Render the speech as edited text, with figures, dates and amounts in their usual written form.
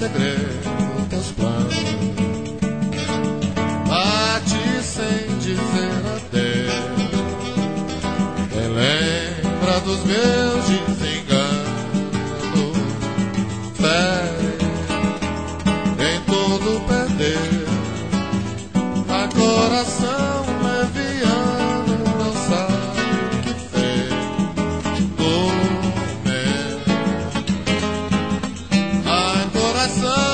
segredo, teus planos. Bate sem dizer adeus. Quem lembra dos meus desenganos, fere em todo perder. A coração leviano não sabe o que fez do meu. A coração